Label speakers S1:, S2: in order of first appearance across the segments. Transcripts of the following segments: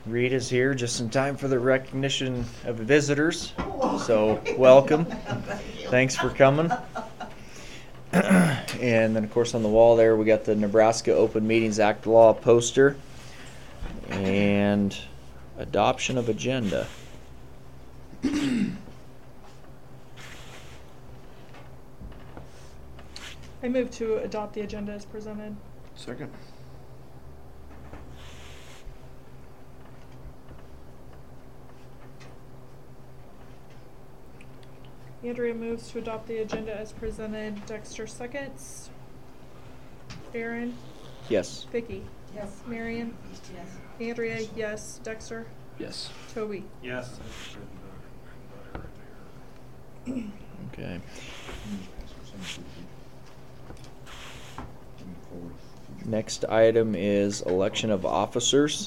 S1: Rita's here just in time for the recognition of visitors. So, welcome. Thanks for coming. And then, of course, on the wall there, we got the Nebraska Open Meetings Act law poster and adoption of agenda.
S2: I move to adopt the agenda as presented.
S3: Second.
S2: Andrea moves to adopt the agenda as presented. Dexter seconds. Aaron?
S1: Yes.
S2: Vicky?
S4: Yes.
S2: Marion?
S4: Yes.
S2: Andrea, yes. Dexter?
S3: Yes.
S2: Toby?
S5: Yes.
S1: Okay. Next item is election of officers.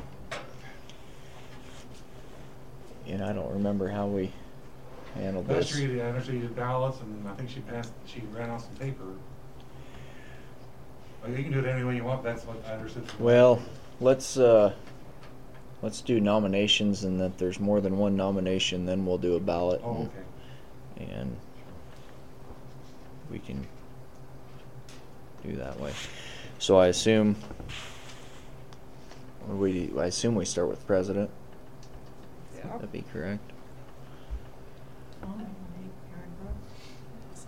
S1: And I don't remember how we handled
S5: Last
S1: this.
S5: year, you did ballots, and I think she ran out some paper. Well, you can do it any way you want, that's what I understood.
S1: Well, let's do nominations, and that there's more than one nomination, then we'll do a ballot.
S5: Oh, okay.
S1: And we can do that way. So I assume we start with president.
S2: Yeah.
S1: That'd be correct.
S4: I'll nominate Aaron Brooks.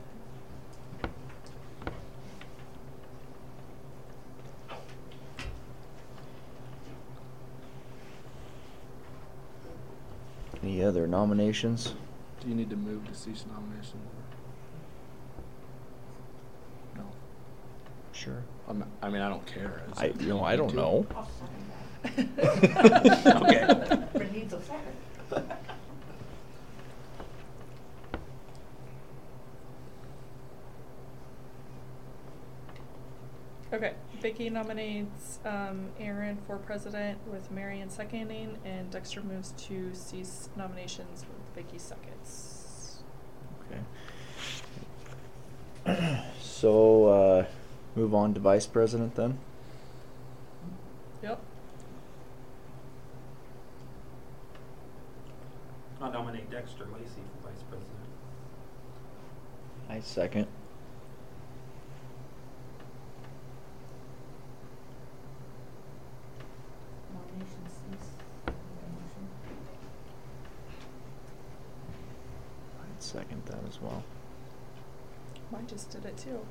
S1: Any other nominations?
S3: Do you need to move to cease nomination? No.
S1: Sure.
S3: I mean, I don't care.
S1: I don't know.
S4: I'll second that.
S3: Okay.
S4: But it needs a second.
S2: Okay. Vicky nominates Aaron for president with Marion seconding, and Dexter moves to cease nominations with Vicky seconds.
S1: Okay. So move on to vice president then.
S2: Yep.
S5: I'll nominate Dexter Lacey for vice president.
S1: I second.
S4: Nomination cease. Motion.
S1: I'd second that as well.
S2: I just did it too.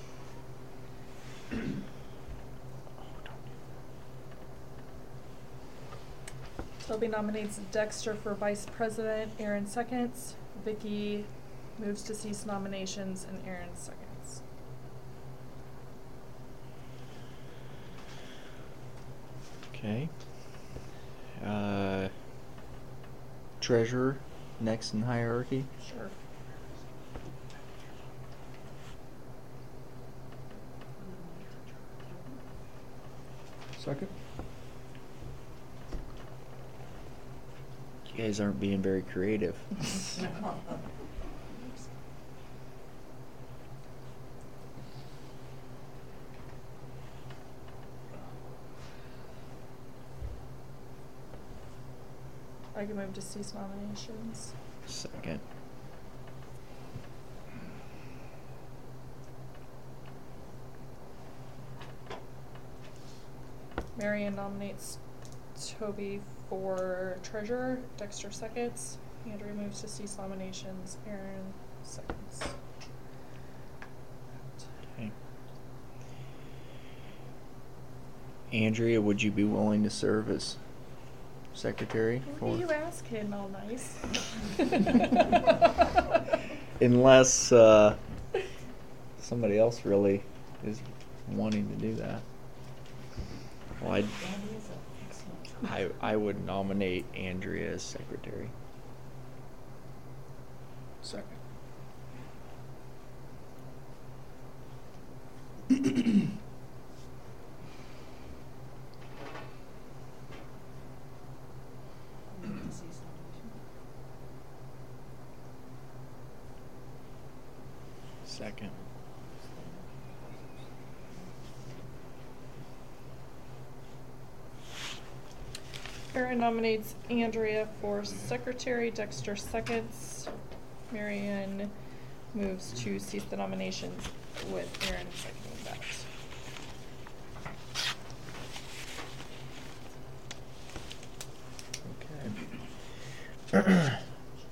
S2: Toby nominates Dexter for vice president, Aaron seconds. Vicky moves to cease nominations, and Aaron seconds.
S1: Okay. Treasurer next in hierarchy.
S2: Sure.
S3: Second.
S1: You guys aren't being very creative.
S2: I can move to cease nominations.
S1: Second.
S2: Marion nominates Toby for treasurer. Dexter seconds. Andrea moves to cease nominations. Aaron seconds.
S1: Okay. Andrea, would you be willing to serve as secretary?
S2: What do you ask him, all nice?
S1: Unless somebody else really is wanting to do that. Well,
S4: That is an excellent.
S1: I would nominate Andrea as secretary.
S3: Second.
S4: Move to cease nomination.
S1: Second.
S2: Aaron nominates Andrea for secretary, Dexter seconds. Marion moves to cease the nominations with Aaron seconding that.
S1: Okay.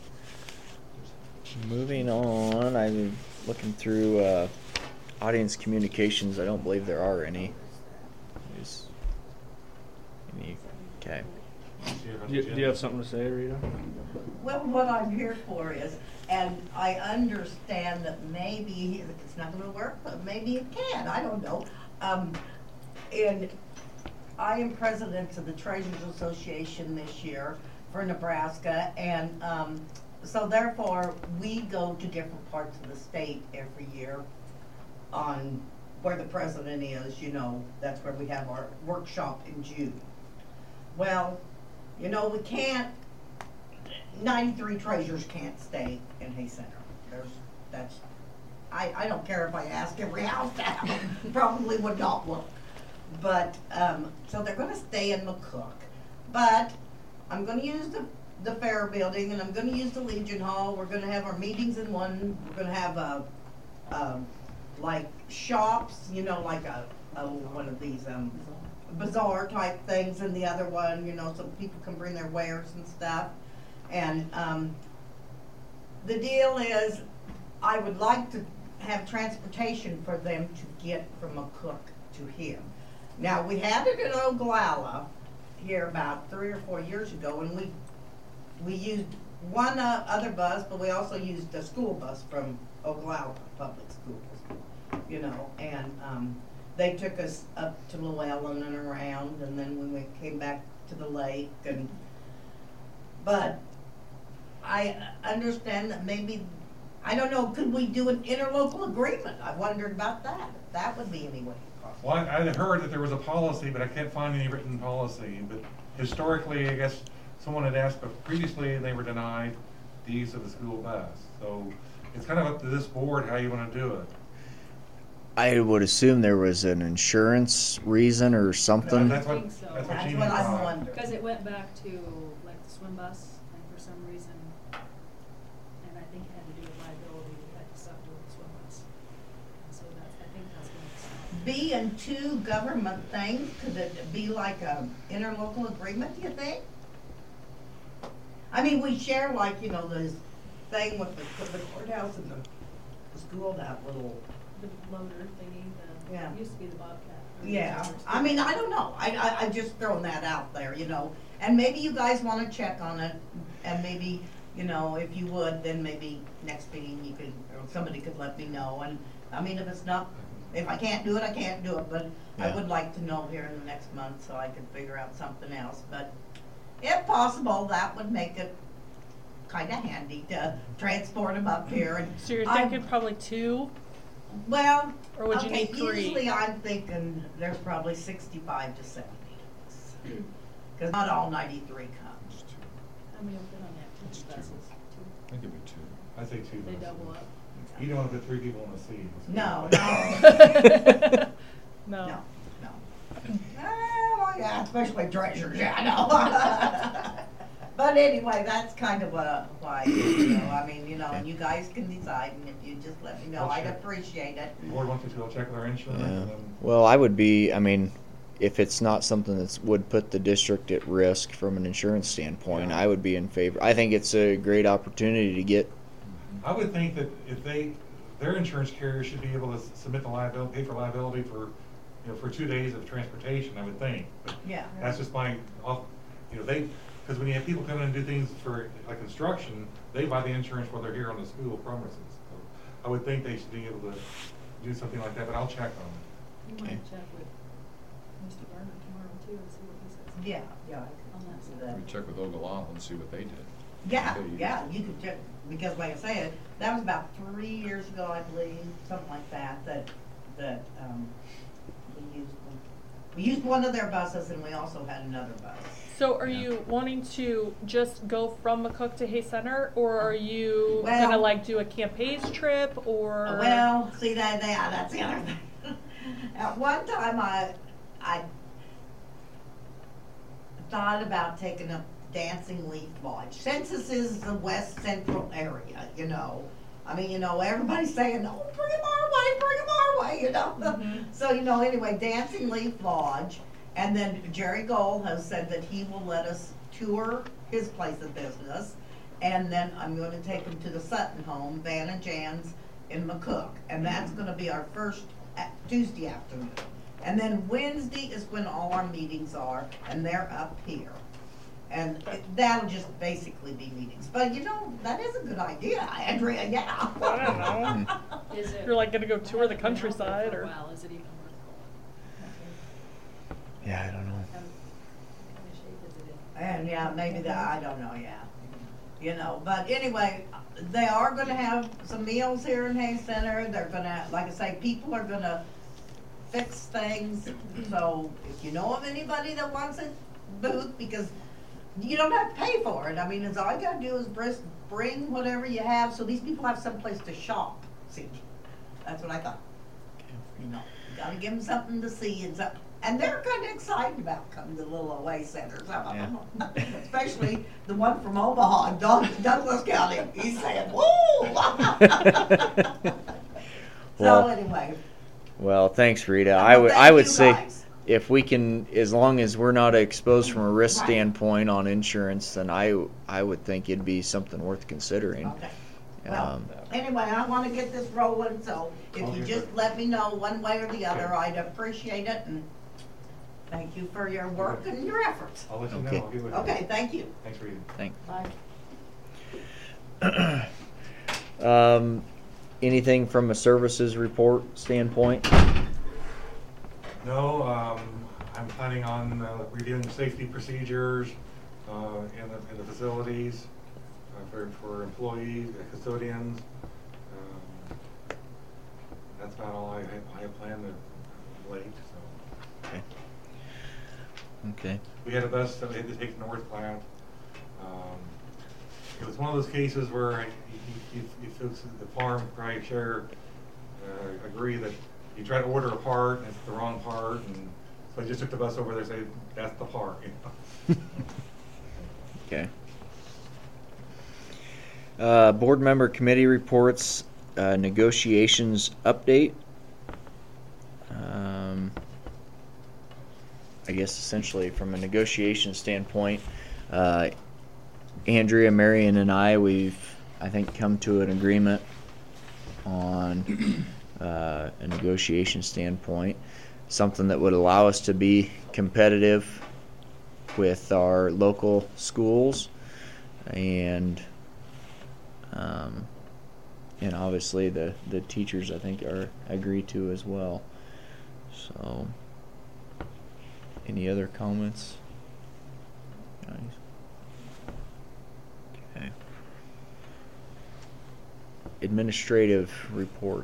S1: Moving on, I'm looking through audience communications. I don't believe there are any. Okay.
S3: Do you have something to say, Rita?
S6: Well, what I'm here for is, and I understand that maybe it's not gonna work, but maybe it can, I don't know. And I am president of the Treasurers Association this year for Nebraska, and, so therefore, we go to different parts of the state every year on where the president is, you know, that's where we have our workshop in June. Well, you know, we can't, 93 treasurers can't stay in Hay Center. I don't care if I ask every house down, probably would not work. But, so they're gonna stay in McCook. But I'm gonna use the Fair Building, and I'm gonna use the Legion Hall. We're gonna have our meetings in one. We're gonna have like shops, you know, like one of these, bazaar type things in the other one, you know, so people can bring their wares and stuff. And the deal is, I would like to have transportation for them to get from McCook to here. Now, we had it in Oglala here about 3 or 4 years ago, and we used one other bus, but we also used a school bus from Oglala Public Schools, you know, and they took us up to Llewellyn and around, and then when we came back to the lake, but I understand that maybe, I don't know, could we do an interlocal agreement? I wondered about that, if that would be any way possible.
S5: Well, I had heard that there was a policy, but I can't find any written policy. But historically, I guess someone had asked, but previously they were denied the use of the school bus. So it's kind of up to this board how you want to do it.
S1: I would assume there was an insurance reason or something.
S5: That's
S4: I
S5: what,
S4: think so.
S5: that's what
S6: That's
S5: Jeannie
S6: what I'm
S5: thought.
S6: wondering.
S4: Because it went back to like the swim bus, and for some reason, and I think it had to do with liability, we had to stop doing the swim bus. And so that's, I think that's when it stopped.
S6: Being two government things, could it be like a interlocal agreement, do you think? I mean, we share like, you know, this thing with the courthouse and the school, that little,
S4: The loader thingy,
S6: Yeah.
S4: it used to be the Bobcat. or the
S6: yeah.
S4: Traverse.
S6: I mean, I don't know, I just throwing that out there, you know. And maybe you guys wanna check on it, and maybe, you know, if you would, then maybe next meeting you could, or somebody could let me know. And, I mean, if it's not, if I can't do it, I can't do it, but I
S1: Yeah.
S6: would like to know here in the next month so I could figure out something else. But if possible, that would make it kinda handy to transport them up here. And
S2: So you're
S6: I'm-
S2: thinking probably 2?
S6: Well,
S2: Or would you
S6: okay,
S2: need 3?
S6: usually I'm thinking there's probably 65 to 70 of us. Because not all 93 comes.
S4: How many have been on the activity buses? Two?
S3: I think it'd be 2.
S5: I say two.
S4: They
S5: buses.
S4: double up?
S5: You don't want to put 3 people in a seat.
S6: No,
S2: No.
S6: no, no. Well, yeah, especially treasures, yeah, I know. But anyway, that's kind of why, you know, I mean, you know, and you guys can decide, and if you just let me know,
S5: I'll
S6: I'd
S5: check.
S6: appreciate it.
S5: The board wants me to, I'll check with our insurance
S1: Yeah.
S5: and then.
S1: Well, I would be, I mean, if it's not something that would put the district at risk from an insurance standpoint,
S5: Yeah.
S1: I would be in favor. I think it's a great opportunity to get,
S5: I would think that if their insurance carrier should be able to submit the liability, pay for liability for, you know, for 2 days of transportation, I would think. But
S6: Yeah.
S5: that's just my, you know, because when you have people come in and do things for, like construction, they buy the insurance while they're here on the school premises. So I would think they should be able to do something like that, but I'll check on it.
S4: You
S1: Okay.
S4: might check with Mr. Garner tomorrow too and see what he says.
S6: Yeah, yeah, I
S4: On
S6: could
S4: that
S6: do
S4: side.
S6: that.
S7: We check with Ogallala and see what they did.
S6: Yeah,
S7: Okay, you-
S6: yeah, you could check, because like I said, that was about 3 years ago, I believe, something like that, we used one of their buses, and we also had another bus.
S2: So are you wanting to just go from McCook to Hay Center, or are you
S6: Well-
S2: gonna like do a Campaign's trip, or?
S6: Well, see, that's the other thing. At one time, thought about taking up Dancing Leaf Lodge, since this is the west central area, you know. I mean, you know, everybody's saying, oh, bring them our way, you know.
S2: Mhm.
S6: So, you know, anyway, Dancing Leaf Lodge, and then Jerry Gold has said that he will let us tour his place of business, and then I'm gonna take him to the Sutton home, Van and Jan's in McCook, and that's gonna be our first Tuesday afternoon. And then Wednesday is when all our meetings are, and they're up here. And that'll just basically be meetings. But you know, that is a good idea, Andrea, yeah.
S2: I don't know.
S4: Is it?
S2: You're like gonna go tour the
S4: Been out there
S2: countryside
S4: for a
S2: or?
S4: while, is it even worth going?
S1: Yeah, I don't know.
S4: What kind of shape is it in?
S6: And yeah, maybe that, I don't know, yeah. You know, but anyway, they are gonna have some meals here in Hay Center. They're gonna, like I say, people are gonna fix things. So if you know of anybody that wants a booth, because you don't have to pay for it. I mean, it's all you gotta do is bring whatever you have, so these people have someplace to shop. See, that's what I thought. You know, you gotta give them something to see and something. And they're kind of excited about coming to Little Away Center, some of them. Especially the one from Omaha, Douglas County. He's saying, woo! So
S1: Well-
S6: anyway.
S1: Well, thanks, Rita.
S6: Well,
S1: I
S6: thank
S1: would
S6: you
S1: say
S6: guys.
S1: if we can, as long as we're not exposed from a risk
S6: Right.
S1: standpoint on insurance, then I would think it'd be something worth considering.
S6: Okay. Well,
S1: Um,
S6: anyway, I want to get this rolling, so if you
S5: Okay.
S6: just let me know one way or the other, I'd appreciate it. And thank you for your work and your efforts.
S5: I'll let you know,
S1: Okay.
S5: I'll get with you.
S6: Okay, thank you.
S5: Thanks for reading.
S6: Bye.
S1: Anything from a services report standpoint?
S5: No, I'm planning on reviewing safety procedures in the facilities for employees, custodians. That's about all I have planned late, so.
S1: Okay. Okay.
S5: We had a bus that we had to take to North Platte. It was one of those cases where you folks at the farm probably share, agree that you try to order a part and it's the wrong part, and so I just took the bus over there and say, that's the part, you know.
S1: Okay. Board member committee reports, negotiations update. I guess essentially from a negotiation standpoint, Andrea, Marion, and I think, come to an agreement on a negotiation standpoint, something that would allow us to be competitive with our local schools, and obviously the teachers, I think, are agree to as well. So, any other comments? Guys? Okay. Administrative report.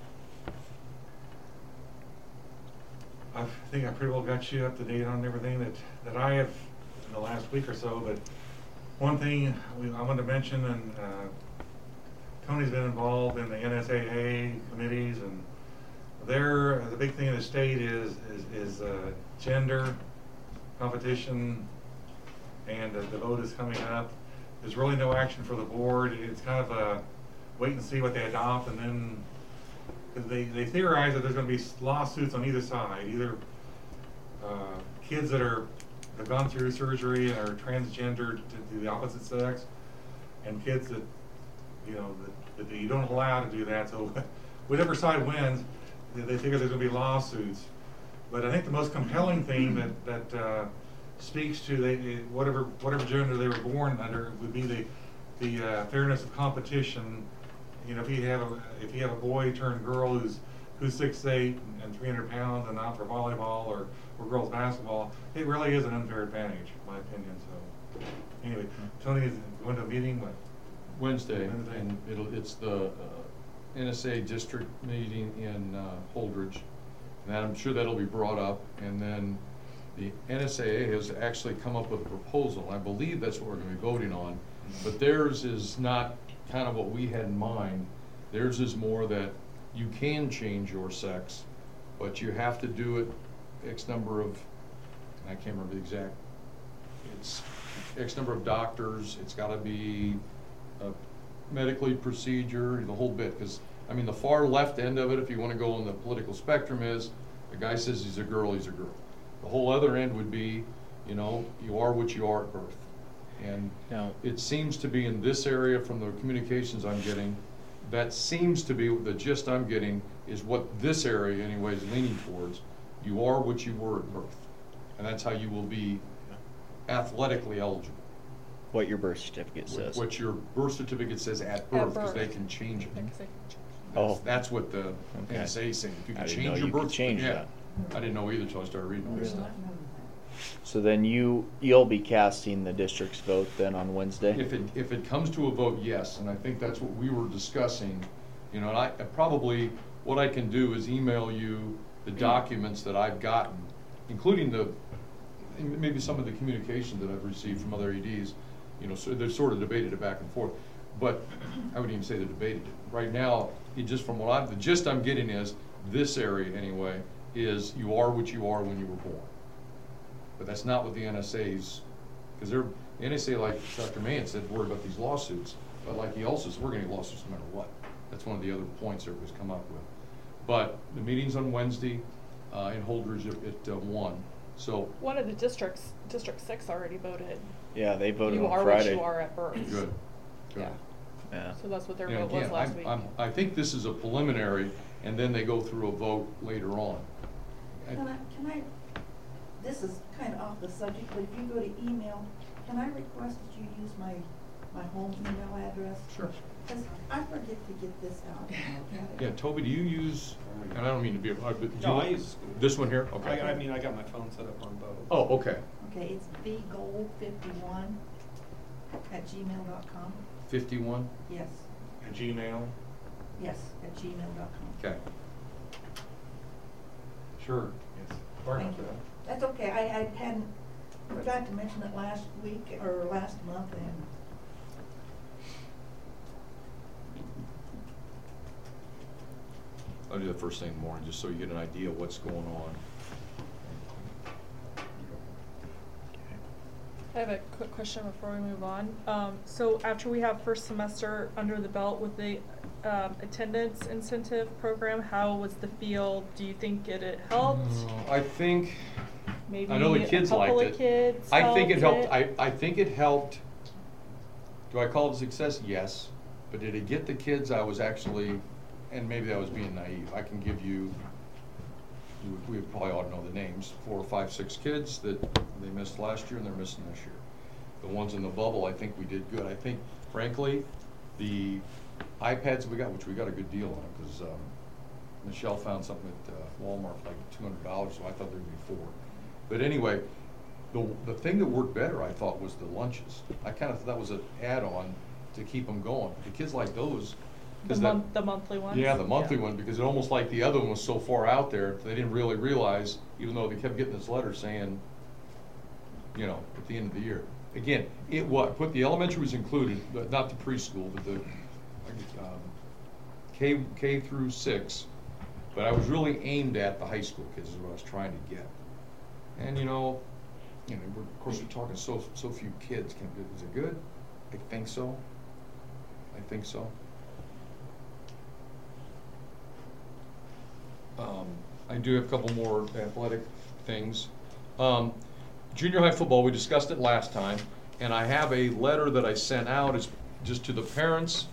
S5: I think I pretty well got you up to date on everything that I have in the last week or so, but one thing I wanted to mention, and Tony's been involved in the NSAA committees, and the big thing in the state is gender competition, and the vote is coming up. There's really no action for the board. It's kind of a wait and see what they adopt, and then they theorize that there's going to be lawsuits on either side, either kids that have gone through surgery and are transgendered to the opposite sex, and kids that that you don't allow to do that. So whatever side wins, they figure there's going to be lawsuits. But I think the most compelling thing that speaks to whatever gender they were born under would be the fairness of competition. You know, if you have a boy turned girl who's 6'8" and 300 pounds and out for volleyball or girls basketball, it really is an unfair advantage, in my opinion. So anyway, Tony is going to a meeting what?
S7: Wednesday,
S5: Wednesday.
S7: and it's the NSA district meeting in Holdridge, and I'm sure that'll be brought up. And then the NSAA has actually come up with a proposal. I believe that's what we're going to be voting on, but theirs is not kind of what we had in mind. Theirs is more that you can change your sex, but you have to do it X number of, I can't remember the exact it's X number of doctors, it's gotta be a medically procedure, the whole bit, because, I mean, the far left end of it, if you wanna go on the political spectrum, is, the guy says he's a girl, he's a girl. The whole other end would be, you know, you are what you are at birth. And
S1: Now-
S7: it seems to be in this area, from the communications I'm getting, that seems to be, the gist I'm getting, is what this area anyway is leaning towards. You are what you were at birth. And that's how you will be athletically eligible.
S1: What your birth certificate says.
S7: What your birth certificate says at birth, because they can change it.
S1: Oh.
S7: That's what the
S1: Okay.
S7: NSA is saying. If you
S1: I
S7: can
S1: didn't
S7: change
S1: know
S7: your
S1: you could
S7: birth
S1: change
S7: certificate.
S1: that.
S7: Yeah. I didn't know either until I started reading all this
S6: Really?
S7: stuff.
S1: So then you'll be casting the district's vote then on Wednesday?
S7: If it comes to a vote, yes, and I think that's what we were discussing, you know, and I probably, what I can do is email you the documents that I've gotten, including maybe some of the communication that I've received from other EDs, you know, so they're sort of debated it back and forth, but I wouldn't even say they're debated it. Right now, just from the gist I'm getting is, this area anyway, is you are what you are when you were born. But that's not what the NSA's, because the NSA, like Dr. Mann said, worried about these lawsuits. But like he also said, we're gonna get lawsuits no matter what. That's one of the other points everybody's come up with. But the meeting's on Wednesday, in Holdridge at 1. So,
S2: One of the districts, District 6 already voted.
S1: Yeah, they voted
S2: You
S1: on
S2: are
S1: Friday.
S2: what you are at birth.
S7: good, good.
S2: Yeah.
S1: Yeah.
S2: So that's what their
S7: And
S2: vote was
S7: again,
S2: last week.
S7: I think this is a preliminary, and then they go through a vote later on.
S8: This is kind of off the subject, but if you go to email, can I request that you use my home email address?
S7: Sure.
S8: Because I forget to get this out and look at it.
S7: Yeah, Toby, do you use, and I don't mean to be, but do
S3: No,
S7: you-
S3: I use Google.
S7: This one here? Okay.
S3: I mean, I got my phone set up on both.
S7: Oh, okay.
S8: Okay, it's bgold51@gmail.com.
S7: 51?
S8: Yes,
S5: At Gmail?
S8: yes, @gmail.com.
S7: Okay.
S5: Sure, yes. Sorry
S8: Thank
S5: about
S8: you.
S5: that.
S8: That's okay, I hadn't, forgot to mention it last week, or last month, and
S7: I'll do the first thing in the morning, just so you get an idea of what's going on.
S2: I have a quick question before we move on. So after we have first semester under the belt with the attendance incentive program, how was the field? Do you think it helped?
S7: I think,
S2: Maybe
S7: I know the kids
S2: a couple
S7: liked
S2: of
S7: it.
S2: kids
S7: I think it helped,
S2: it?
S7: I think it helped. Do I call it a success? Yes. But did it get the kids? I was actually, and maybe I was being naive, I can give you, we probably ought to know the names, 4, 5, 6 kids that they missed last year and they're missing this year. The ones in the bubble, I think we did good. I think, frankly, the iPads we got, which we got a good deal on, because Michelle found something at Walmart for like $200, so I thought there would be 4. But anyway, the thing that worked better, I thought, was the lunches. I kind of thought that was an add-on to keep them going. The kids like those. 'cause
S2: The monthly ones?
S7: Yeah, the monthly one, because it almost like the other one was so far out there, they didn't really realize, even though they kept getting this letter saying, you know, at the end of the year. Again, put the elementary was included, but not the preschool, but the K through 6. But I was really aimed at the high school kids is what I was trying to get. And of course we're talking so few kids. Is it good? I think so. I do have a couple more athletic things. Junior high football, we discussed it last time, and I have a letter that I sent out. It's just to the parents.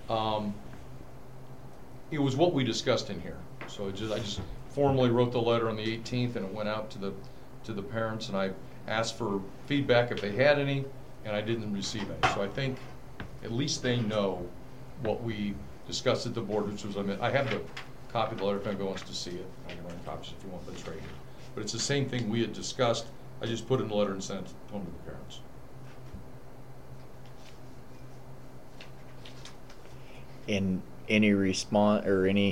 S7: It was what we discussed in here. So I just formally wrote the letter on the 18th, and it went out to the parents, and I asked for feedback if they had any, and I didn't receive any. So I think at least they know what we discussed at the board, which was, I have the copy of the letter if anybody wants to see it. I can run copies if you want, but it's right here. But it's the same thing we had discussed. I just put it in the letter and sent it home to the parents.
S1: In any response or any,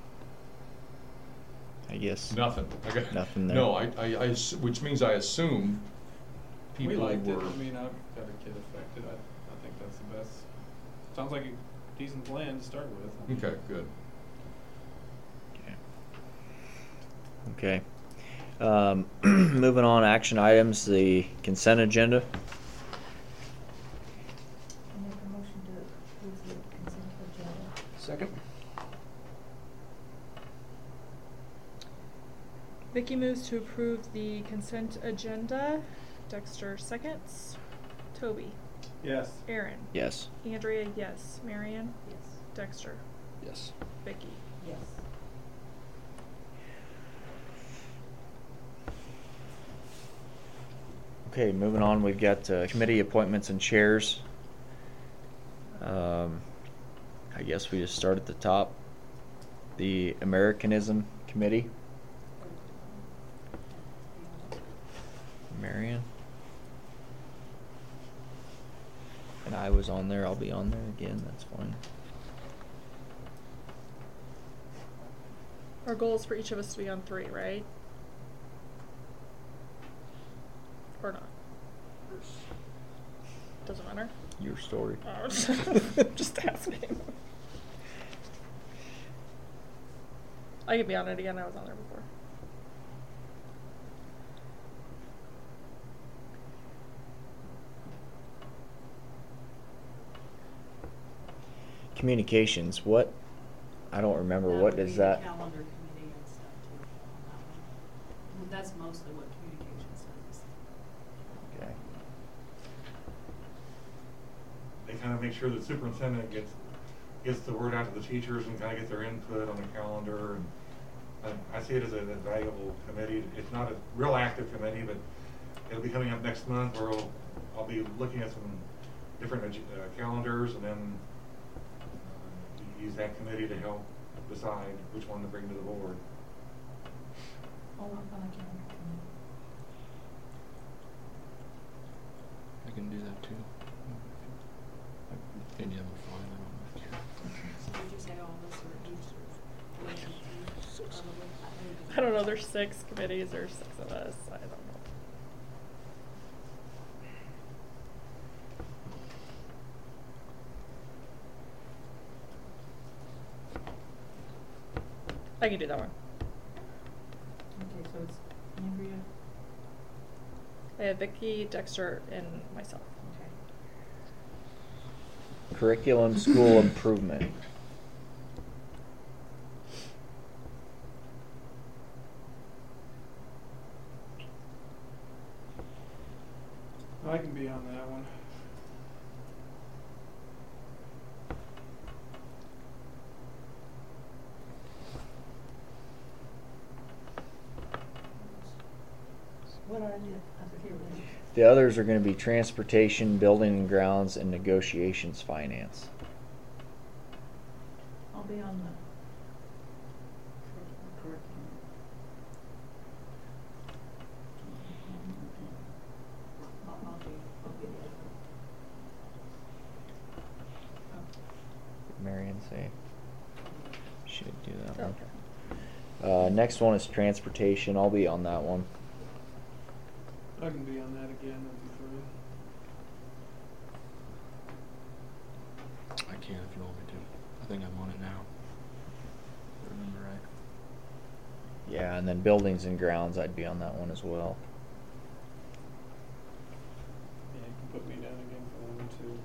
S1: I guess.
S7: Nothing.
S1: Nothing there.
S7: No, which means I assume people
S3: We liked it.
S7: were.
S3: I mean, I've got a kid affected. I think that's the best. Sounds like a decent plan to start with.
S7: Okay, good.
S1: Okay. Moving on, action items, the consent agenda.
S9: Second?
S2: Vicky moves to approve the consent agenda. Dexter seconds. Toby.
S3: Yes.
S2: Aaron.
S1: Yes.
S2: Andrea, yes. Marion.
S4: Yes.
S2: Dexter.
S9: Yes.
S2: Vicky.
S8: Yes.
S1: Okay, moving on, we've got committee appointments and chairs. I guess we just start at the top. The Americanism Committee. Marion. And I was on there, I'll be on there again, that's fine.
S2: Our goal is for each of us to be on 3, right? Or not? Doesn't matter.
S1: Your story.
S2: Oh, just asking. I could be on it again. I was on there before.
S1: Communications, what? I don't remember,
S4: That
S1: what
S4: would
S1: is
S4: be the
S1: that?
S4: calendar committee and stuff too on that one. Well, that's mostly what communications does.
S1: Okay.
S5: They kind of make sure the superintendent gets the word out to the teachers and kind of get their input on the calendar. And I see it as a valuable committee. It's not a real active committee, but it'll be coming up next month where I'll be looking at some different calendars and then use that committee to help decide which one to bring to the board.
S8: I'll work on a calendar committee.
S9: I can do that too. Any of them are fine, I don't care.
S4: So would you say all of us are each or one, two, probably?
S2: I don't know. There's 6 committees. There's 6 of us. I don't know. I can do that one.
S8: Okay, so it's Andrea.
S2: I have Vicky, Dexter, and myself.
S8: Okay.
S1: Curriculum School Improvement.
S3: I can be on that one.
S8: What are the other here?
S1: The others are going to be transportation, building and grounds, and negotiations finance.
S8: I'll be on the curriculum. I'll be the other.
S1: Marion say should do that one.
S2: Okay.
S1: Next one is transportation. I'll be on that one.
S3: I can be on that again, that'd be fine.
S9: I can if you want me to. I think I'm on it now. If I remember right.
S1: Yeah, and then buildings and grounds, I'd be on that one as well.
S3: Yeah, you can put me down again for that one too.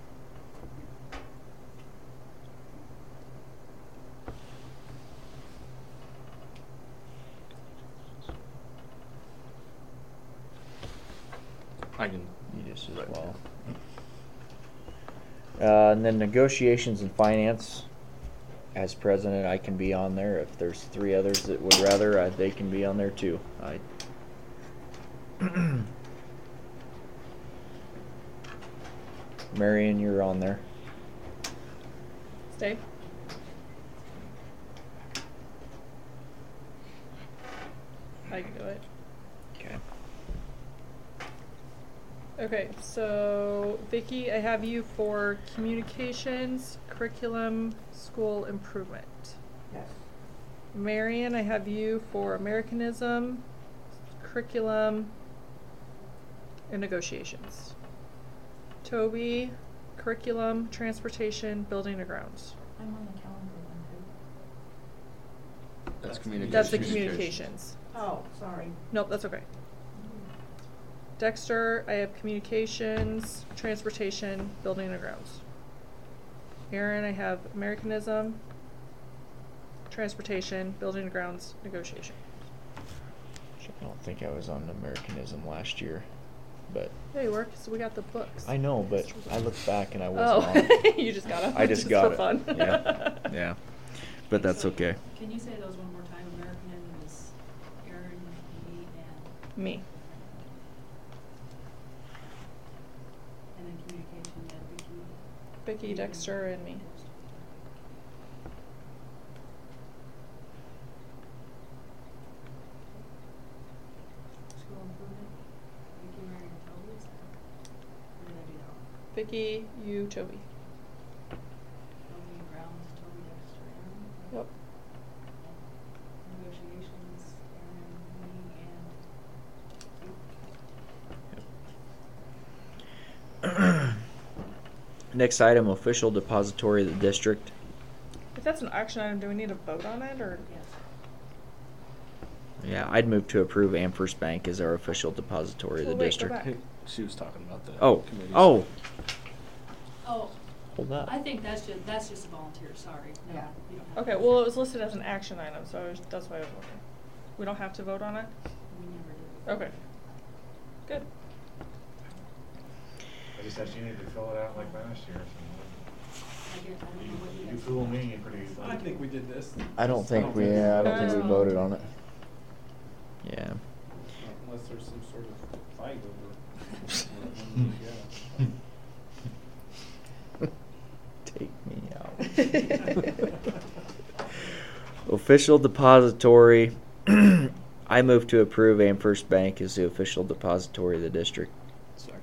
S9: I can.
S1: You just as
S9: Right.
S1: well. And then negotiations and finance. As president, I can be on there. If there's 3 others that would rather, they can be on there too. Marion, you're on there.
S2: Stay. I can do it.
S1: Okay.
S2: Okay, so Vicky, I have you for communications, curriculum, school improvement.
S8: Yes.
S2: Marion, I have you for Americanism, curriculum, and negotiations. Toby, curriculum, transportation, building and grounds.
S8: I'm on the calendar one too.
S9: That's communications.
S2: That's the communications.
S8: Oh, sorry.
S2: Nope, that's okay. Dexter, I have communications, transportation, building and grounds. Aaron, I have Americanism, transportation, building and grounds, negotiation.
S1: I don't think I was on Americanism last year, but
S2: Yeah, you were, 'cause we got the books.
S1: I know, but I looked back and I
S2: Oh,
S1: wasn't on it.
S2: you just got them.
S1: I just got
S2: for
S1: it.
S2: fun.
S1: Yeah, yeah. But that's
S4: So,
S1: okay.
S4: Can you say those one more time? Americanism is Aaron, me,
S2: Me.
S4: and then communication, yeah, Vicky.
S2: Vicky, Dexter, and me.
S4: School improvement, Vicky, Mary, and Toby, is that? Or did I do that wrong?
S2: Vicky, you, Toby.
S4: Toby, Grounds, Toby, Dexter, Aaron.
S2: Yep.
S4: Negotiations, Aaron, me, and
S1: Next item, official depository of the district.
S2: If that's an action item, do we need to vote on it, or?
S4: yes.
S1: Yeah, I'd move to approve Amherst Bank as our official depository of the
S2: Well, wait, go
S1: district.
S2: back.
S9: Hey, she was talking about the
S1: Oh,
S9: committees.
S1: oh,
S4: Oh,
S1: hold up.
S4: I think that's just a volunteer, sorry. No,
S6: Yeah.
S4: you don't have
S2: Okay,
S4: to.
S2: well, it was listed as an action item, so that's why I was wondering. We don't have to vote on it?
S4: We never did.
S2: Okay. Good.
S5: I just said you need to fill it out like last year.
S4: I don't know what you
S5: You
S4: guys.
S5: fool me pretty easily.
S3: I think we did this.
S1: I don't think we,
S2: I
S1: I don't think we
S2: No.
S1: voted on it. Yeah.
S3: Unless there's some sort of fight over.
S1: Take me out. Official depository. I move to approve Amherst Bank as the official depository of the district.
S9: Second.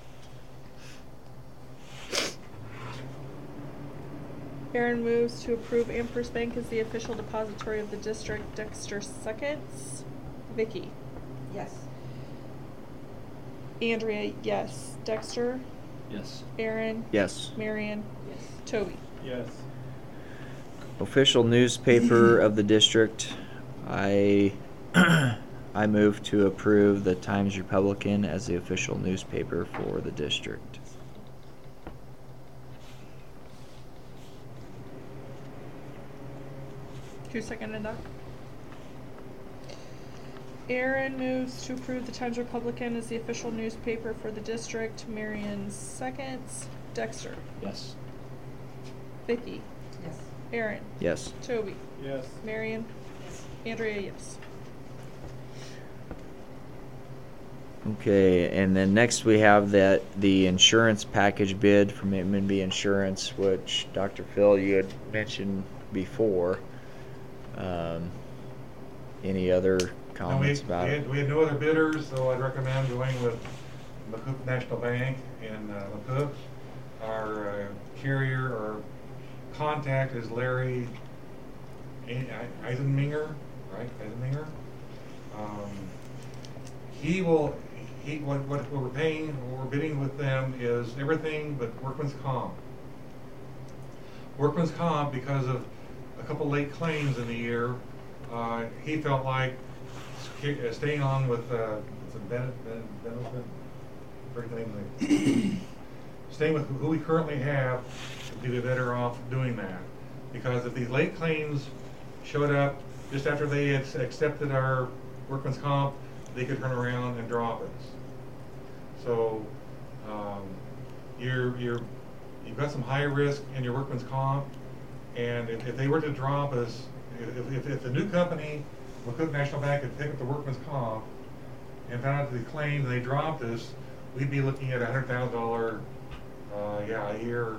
S2: Aaron moves to approve Amherst Bank as the official depository of the district. Dexter seconds. Vicky.
S8: Yes.
S2: Andrea, yes. Dexter.
S9: Yes.
S2: Aaron.
S1: Yes.
S2: Marion.
S4: Yes.
S2: Toby.
S3: Yes.
S1: Official newspaper of the district. I I move to approve the Times Republican as the official newspaper for the district.
S2: Who seconded that? Aaron moves to approve the Times Republican as the official newspaper for the district. Marion seconds. Dexter.
S9: Yes.
S2: Vicky.
S8: Yes.
S2: Aaron.
S1: Yes.
S2: Toby.
S3: Yes.
S2: Marion.
S4: Yes.
S2: Andrea, yes.
S1: Okay, and then next we have the insurance package bid from M&B Insurance, which Dr. Phil, you had mentioned before. Any other comments about it?
S5: We had no other bidders, so I'd recommend going with McCook National Bank in McCook. Our carrier or contact is Larry Eisenminger, right? Eisenminger. What we're paying, what we're bidding with them is everything but workman's comp. Workman's comp, because of a couple late claims in the year, he felt like staying on with staying with who we currently have would be better off doing that. Because if these late claims showed up just after they had accepted our workman's comp, they could turn around and drop us. So you've got some high risk in your workman's comp, and if they were to drop us, if the new company, McCook National Bank, had picked up the workman's comp and found out the claim and they dropped us, we'd be looking at $100,000 a year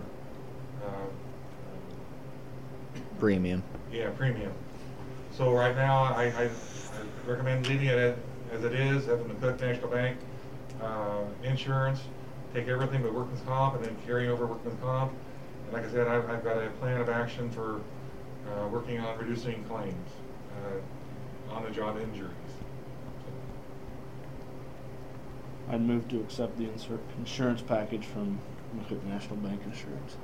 S1: Premium.
S5: premium. So right now, I recommend leaving it as it is, having the McCook National Bank insurance, take everything but workman's comp, and then carry over workman's comp. And like I said, I've got a plan of action for working on reducing claims on the job injuries.
S9: I'd move to accept the insurance package from McCook National Bank Insurance.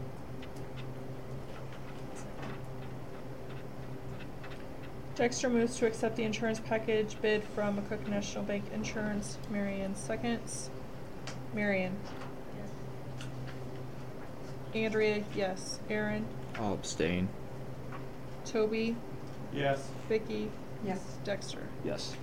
S2: Dexter moves to accept the insurance package bid from McCook National Bank Insurance. Marion seconds. Marion.
S4: Yes.
S2: Andrea, yes. Aaron,
S1: I'll abstain.
S2: Toby,
S3: Yes.
S2: Vicky,
S8: Yes.
S2: Dexter.
S9: Yes.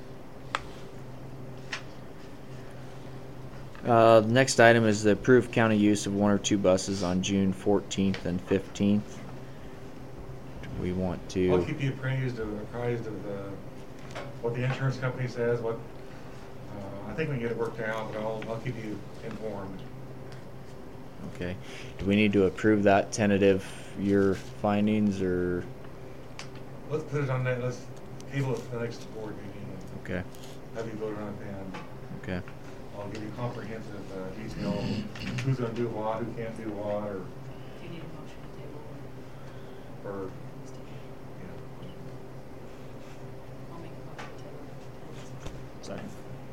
S1: Next item is the approved county use of 1 or 2 buses on June 14th and 15th. Do we want
S5: I'll
S1: to?
S5: keep you apprised of what the insurance company says, I think we can get it worked out, but I'll keep you informed.
S1: Okay. Do we need to approve that tentative your findings or?
S5: Let's put it on that, let's table it for the next board meeting
S1: Okay.
S5: and have you vote on it then.
S1: Okay.
S5: I'll give you comprehensive detail, who's gonna do what, who can't do what,
S4: If you need a motion to table
S5: or,
S4: or,
S5: you know.
S4: I'll make a motion to table.
S9: Second.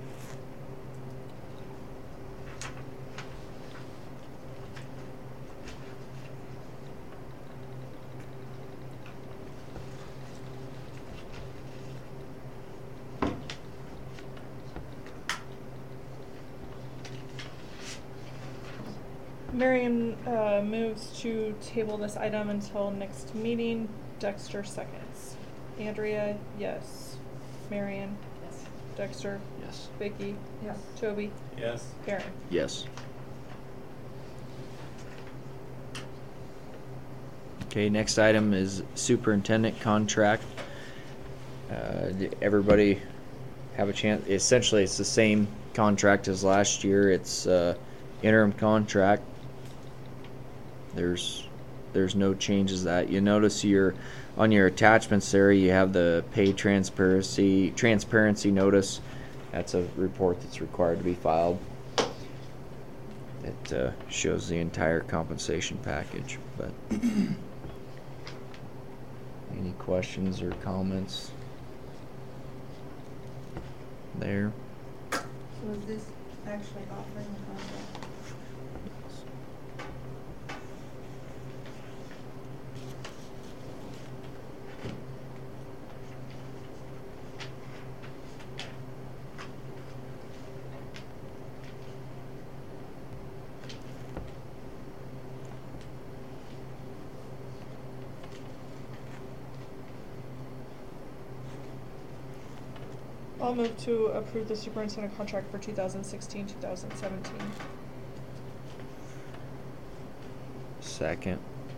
S2: Marion moves to table this item until next meeting. Dexter seconds. Andrea, yes. Marion,
S4: Yes.
S2: Dexter,
S9: Yes.
S2: Vicky,
S8: Yes.
S2: Toby,
S3: Yes.
S2: Aaron.
S1: Yes. Okay, next item is superintendent contract. Did everybody have a chance? Essentially, it's the same contract as last year. It's interim contract. There's no changes that you notice on your attachments there. You have the pay transparency notice. That's a report that's required to be filed. It shows the entire compensation package. But any questions or comments there?
S8: So is this actually offering the contract?
S2: I'll move to approve the superintendent contract for 2016-2017.
S1: Second.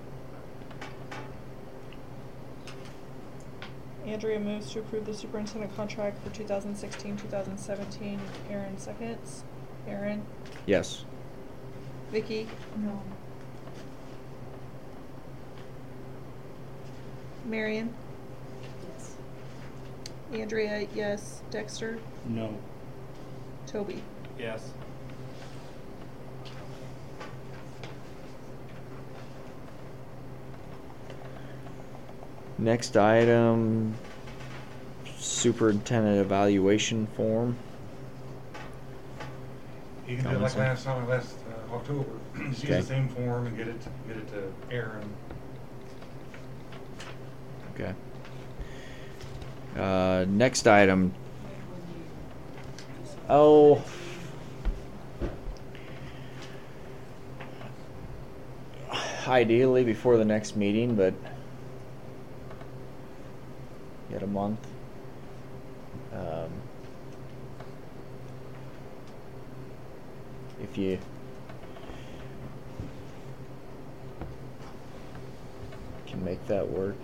S2: Andrea moves to approve the superintendent contract for 2016-2017. Aaron seconds. Aaron,
S1: Yes.
S2: Vicky,
S8: No.
S2: Marion,
S4: Yes.
S2: Andrea, yes. Dexter,
S9: No.
S2: Toby.
S3: Yes.
S1: Next item, superintendent evaluation form.
S5: You can do it like last October, just use
S1: Okay.
S5: the same form and get it to Aaron.
S1: Okay. Next item. Oh. Ideally before the next meeting, but yet a month. If you can make that work.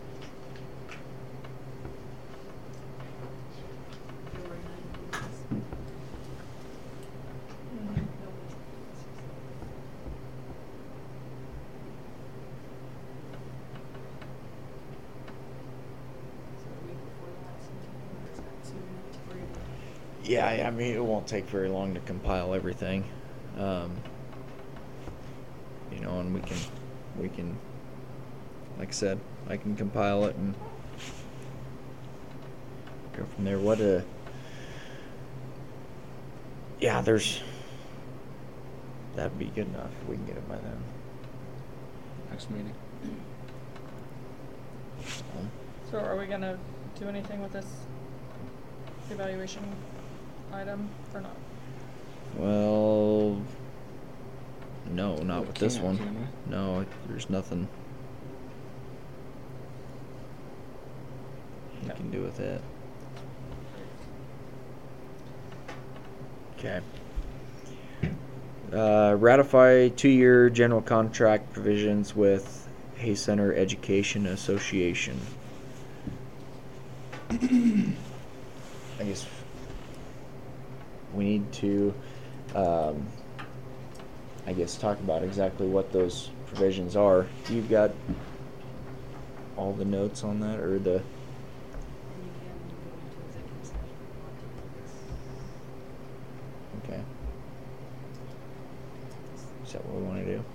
S4: February 9th.
S2: Mhm.
S4: So the week before that, sometime, or is that too late?
S1: Yeah, I mean, it won't take very long to compile everything. You know, and we can, like I said, I can compile it and go from there. Yeah, that'd be good enough. We can get it by then.
S9: Next meeting.
S2: So are we gonna do anything with this evaluation item or not?
S1: Well, no, not
S9: We
S1: with this
S9: can't,
S1: one.
S9: can we?
S1: No, there's nothing you can do with it. Okay. Ratify 2-year general contract provisions with Hay Center Education Association. I guess we need to, talk about exactly what those provisions are. You've got all the notes on that, or the?
S4: And you can go into executive session if you want to.
S1: Okay. Is that what we want to do?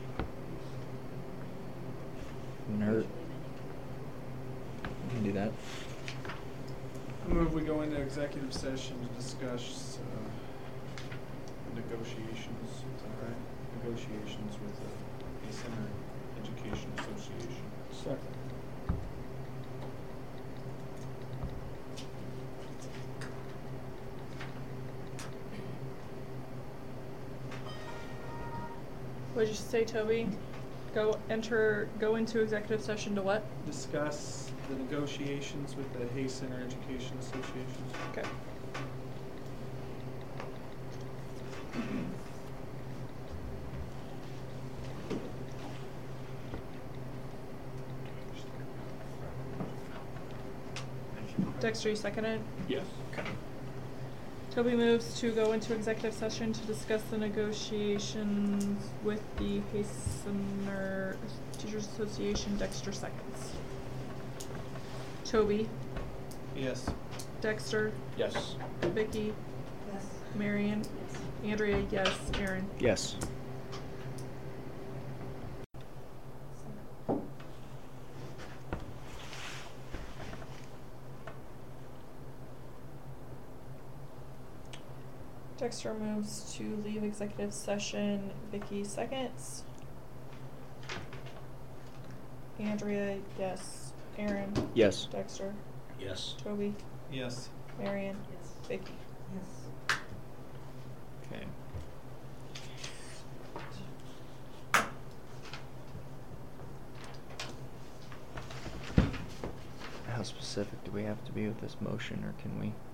S1: Wouldn't hurt. We can do that.
S3: I move we go into executive session to discuss negotiations, is that right? Negotiations with the Hay Center Education Association.
S9: Second.
S2: What did you say, Toby? Go into executive session to what?
S3: Discuss the negotiations with the Hay Center Education Association.
S2: Okay. Dexter, you seconded?
S9: Yes.
S2: Toby moves to go into executive session to discuss the negotiations with the Hay Center Teachers Association. Dexter seconds. Toby,
S3: Yes.
S2: Dexter,
S9: Yes.
S2: Vicky,
S8: Yes.
S2: Marion,
S4: Yes.
S2: Andrea, yes, Aaron.
S1: Yes.
S2: Dexter moves to leave executive session. Vicky seconds. Andrea, yes. Aaron,
S1: Yes.
S2: Dexter,
S9: Yes.
S2: Toby,
S3: Yes.
S2: Marion,
S4: Yes.
S2: Vicky.
S8: Yes.
S1: Okay. How specific do we have to be with this motion, or can we?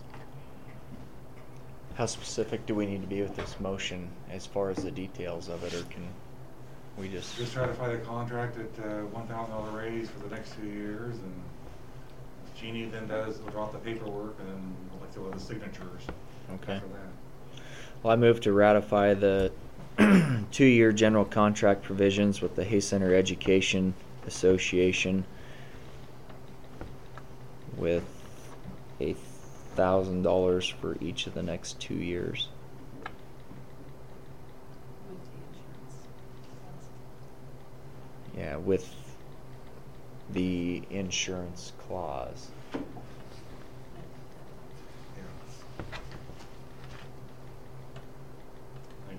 S1: How specific do we need to be with this motion as far as the details of it, or can we just?
S5: Just ratify the contract at $1,000 raise for the next 2 years, and Jeannie then will draw out the paperwork, and then we'll like to do the signatures.
S1: Okay.
S5: After that.
S1: Well, I move to ratify the 2-year general contract provisions with the Hay Center Education Association with $1,000 for each of the next 2 years.
S4: With the insurance.
S1: Yeah, with the insurance clause.
S5: Yeah. Thank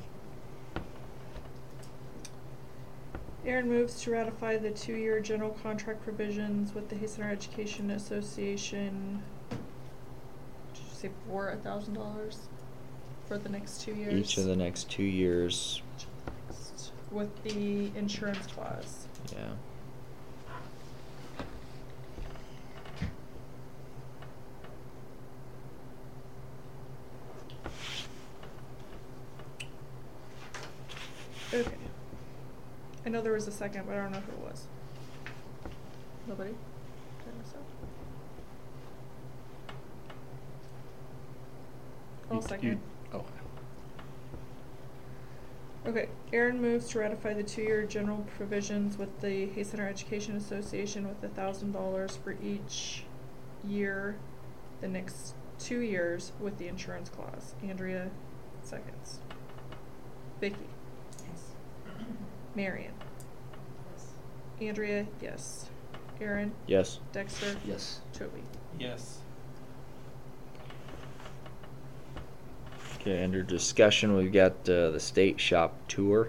S5: you.
S2: Aaron moves to ratify the 2-year general contract provisions with the Hay Center Education Association. Did you say for $1,000 for the next 2 years?
S1: Each of the next 2 years.
S2: With the insurance clause.
S1: Yeah.
S2: Okay. I know there was a second, but I don't know who it was. Nobody? Did I miss out? I'll second.
S9: Okay.
S2: Okay, Aaron moves to ratify the 2-year general provisions with the Hay Center Education Association with $1,000 for each year, the next 2 years with the insurance clause. Andrea seconds. Vicky,
S8: Yes.
S2: Marion,
S4: Yes.
S2: Andrea, yes. Aaron,
S1: Yes.
S2: Dexter,
S9: Yes.
S2: Toby.
S3: Yes.
S1: Okay, under discussion, we've got the state shop tour.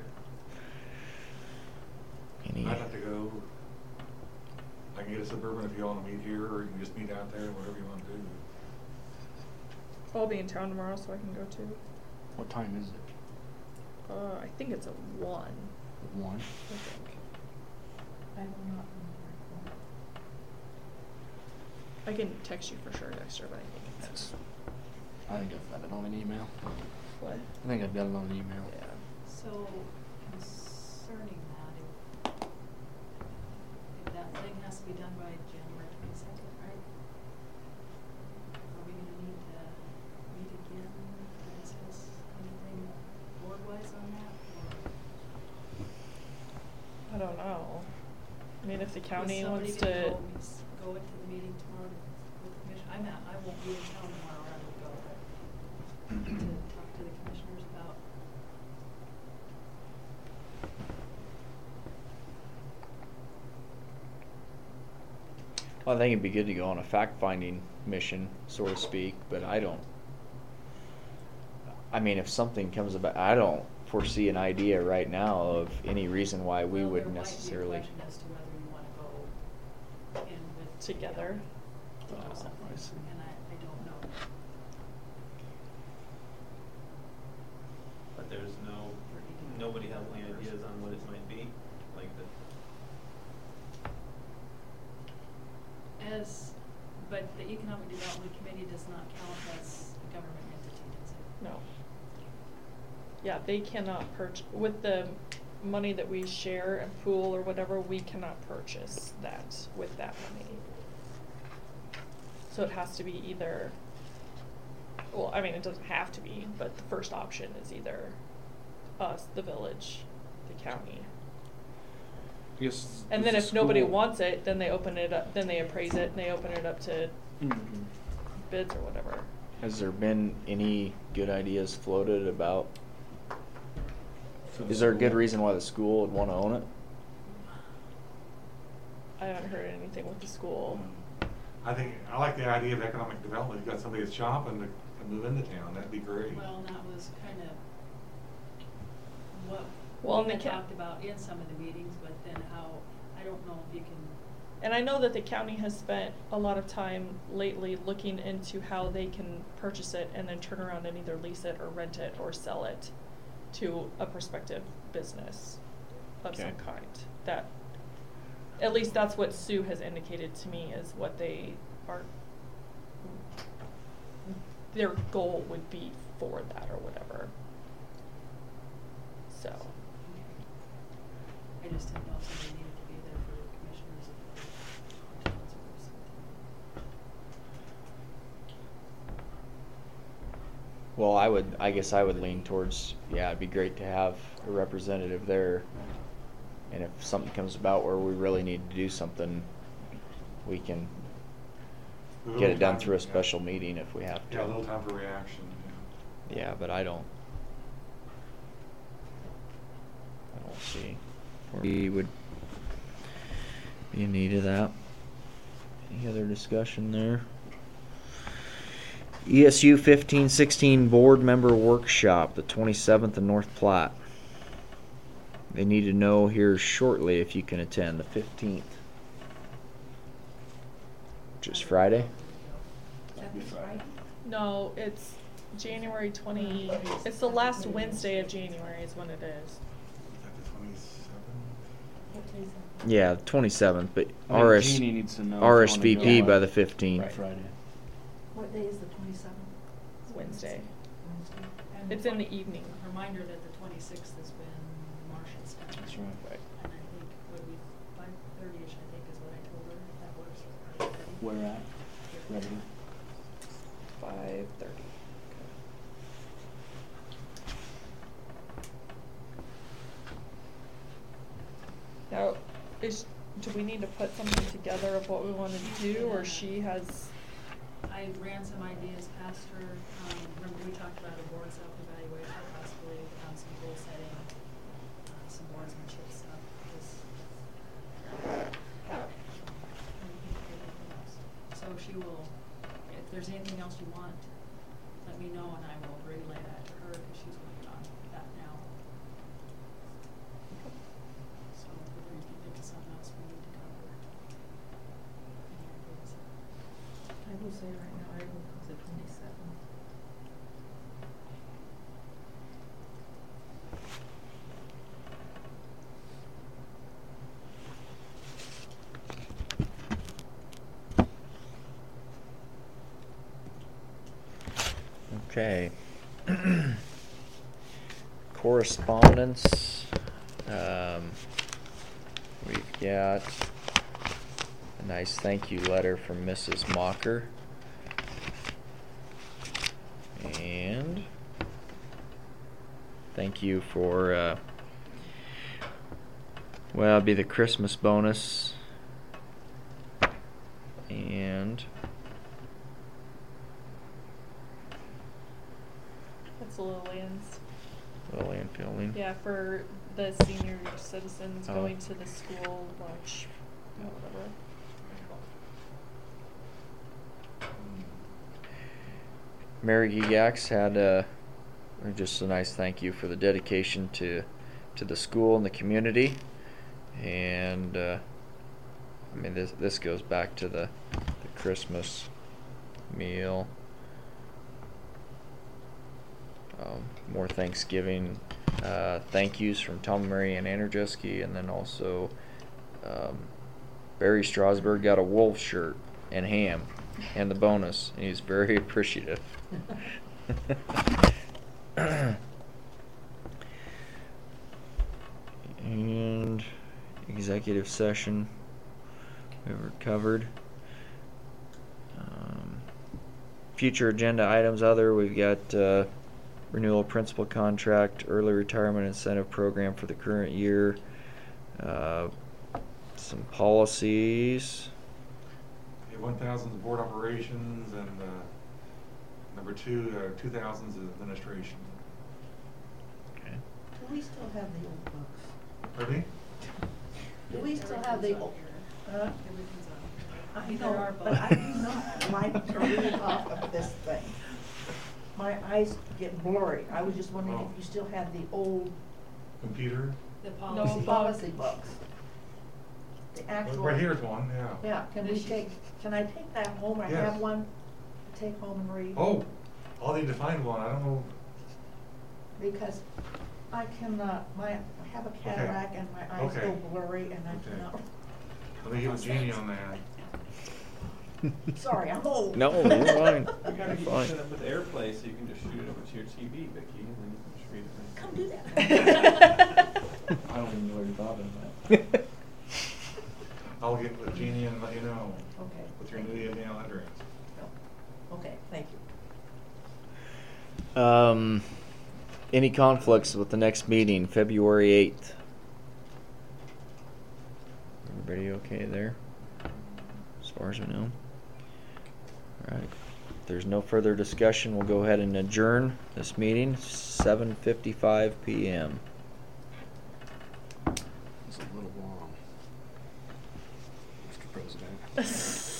S1: Any?
S5: I'd have to go. I can get a Suburban if you want to meet here, or you can just meet out there, whatever you want to do.
S2: I'll be in town tomorrow, so I can go too.
S9: What time is it?
S2: I think it's a 1,
S9: One.
S2: I think.
S4: I will not remember.
S2: I can text you for sure, Dexter, but I think it's.
S9: I think I've got it on an email.
S2: What?
S9: I think I've got it on an email.
S2: Yeah.
S4: So concerning that, if that thing has to be done by January 22nd, right? Are we gonna need to meet again to discuss anything board-wise on that, or?
S2: I don't know. I mean, if the
S4: Is
S2: county
S4: somebody
S2: wants
S4: gonna
S2: to.
S4: go into the meeting tomorrow with the commission? I won't be in town tomorrow, I will go, but to talk to the commissioners about.
S1: Well, I think it'd be good to go on a fact-finding mission, so to speak, but I mean, if something comes about, I don't foresee an idea right now of any reason why we
S4: Well,
S1: would necessarily.
S4: There might be a question as to whether you wanna go in with.
S2: Together.
S4: To do something,
S9: I see.
S4: and I don't know.
S3: But there's nobody has any ideas on what it might be, like the.
S4: But the Economic Development Committee does not count as a government entity, does it?
S2: No. Yeah, they cannot purchase, with the money that we share and pool or whatever, we cannot purchase that with that money. So it has to be either, well, I mean, it doesn't have to be, but the first option is either us, the village, the county.
S9: Yes.
S2: And then if nobody wants it, then they open it up, then they appraise it and they open it up to bids or whatever.
S1: Has there been any good ideas floated about? Is there a good reason why the school would want to own it?
S2: I haven't heard anything with the school.
S5: I like the idea of economic development. You've got somebody that's shopping to move into town, that'd be great.
S4: Well, and that was kind of what
S2: Well,
S4: we
S2: and
S4: had
S2: the
S4: talked about in some of the meetings, but then how, I don't know if you can.
S2: And I know that the county has spent a lot of time lately looking into how they can purchase it and then turn around and either lease it or rent it or sell it to a prospective business of some
S1: Okay.
S2: kind. That, at least that's what Sue has indicated to me is what they are, their goal would be for that or whatever. So.
S4: I just didn't know if somebody needed to be there for the commissioners or towns or something.
S1: Well, I guess I would lean towards, yeah, it'd be great to have a representative there. And if something comes about where we really need to do something, we can get it done through a special meeting if we have to.
S5: Yeah, a little time for reaction, yeah.
S1: Yeah, but I don't see where we would be in need of that. Any other discussion there? ESU 1516 board member workshop, the 27th in North Platte. They need to know here shortly if you can attend the 15th. Which is Friday?
S8: That'd be Friday.
S2: No, it's January 20, it's the last Wednesday of January is when it is.
S5: Is that the 27th?
S1: Yeah, 27th, but
S9: I think Jeannie needs to know if you wanna
S1: RSVP
S9: go
S1: by
S9: on
S1: the 15th.
S9: Friday.
S8: What day is the 27th?
S2: Wednesday.
S8: Wednesday.
S4: And
S2: It's in the evening.
S4: A reminder that the 26th has been Marcia's time.
S9: That's right.
S4: And I think, what we, 5:30ish, I think is what I told her, if that works for everybody.
S9: Where at? Ready?
S2: 5:30. Now, do we need to put something together of what we want to do, or she has?
S4: I ran some ideas past her, remember we talked about a board self-evaluation, possibly, some goal setting, some boardsmanship stuff, just. So she will, if there's anything else you want, let me know and I will relay that to her, cause she's working on that now. So if you can think of something else we need to cover. Any ideas?
S8: I will say right now, I will close the 27th.
S1: Okay. Correspondence. We've got a nice thank you letter from Mrs. Mocker. And thank you for, well, it'd be the Christmas bonus. And
S2: That's Lillian's.
S1: Lillian Fielding.
S2: Yeah, for the senior citizens
S1: Oh.
S2: going to the school lunch, or whatever.
S1: Mary Gigax had just a nice thank you for the dedication to the school and the community, and I mean this goes back to the Christmas meal. More Thanksgiving thank yous from Tom, Mary, and Andrzejewski, and then also Barry Strasburg got a wolf shirt and ham and the bonus, and he's very appreciative. And executive session we were covered. Future agenda items other, we've got renewal principal contract, early retirement incentive program for the current year, some policies.
S5: 1,000 is board operations, and number 2,000 is administration.
S1: Okay.
S8: Do we still have the old books?
S5: Pardon me?
S8: Do we still have the old?
S4: Everything's on.
S8: I
S4: There
S8: know,
S4: are
S8: but I do not like to read off of this thing. My eyes get blurry. I was just wondering if you still had the old
S5: Computer?
S4: The
S2: policy.
S8: policy books. The actual.
S5: Right here is one, yeah.
S8: Yeah, can I take that home? I
S5: Yes.
S8: have one to take home and read?
S5: Oh, I'll need to find one, I don't know.
S8: Because I cannot, I have a cataract and my eyes
S5: Okay.
S8: go blurry and I
S5: Okay.
S8: cannot.
S5: Let me get with Jeannie on that.
S8: Sorry, I'm old.
S1: No, you're fine.
S3: You gotta
S1: You're
S3: get
S1: fine.
S3: set up with AirPlay so you can just shoot it over to your TV, Vicky, and then you can just read it.
S8: Come do that.
S9: I don't even know what you thought of that.
S5: I'll get with Jeannie and let you know
S8: Okay.
S5: with your new email address.
S8: Okay, thank you.
S1: Any conflicts with the next meeting, February 8th? Everybody okay there? As far as we know? All right. If there's no further discussion, we'll go ahead and adjourn this meeting, 7:55 p.m.
S9: It's a little long, Mr. President.